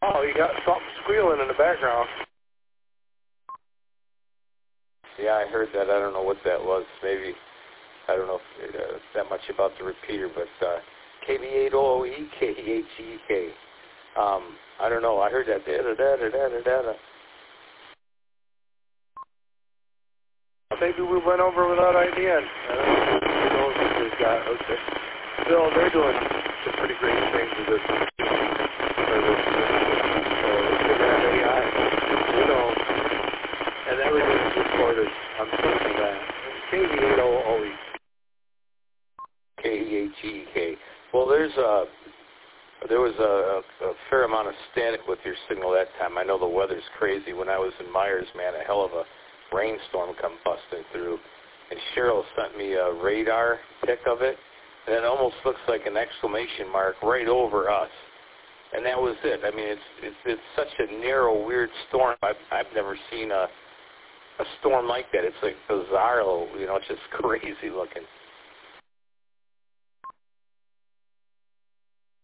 Oh, you got something squealing in the background. Yeah, I heard that. I don't know what that was. Maybe, I don't know if that much about the repeater, but KB8OOE, KEHEK. I don't know. I heard that. Da-da-da-da-da-da-da. Maybe we went over without IDN. I don't know who knows what they've got out there. Still, they're doing some pretty great things with this. For this AI. You know, and everything's recorded on something like that. KB8OOE. KEHEK. Well, there was a fair amount of static with your signal that time. I know the weather's crazy. When I was in Myers, man, a hell of a rainstorm come busting through. And Cheryl sent me a radar pic of it, and it almost looks like an exclamation mark right over us. And that was it. I mean, it's such a narrow, weird storm. I've never seen a storm like that. It's like bizarre, you know, it's just crazy looking.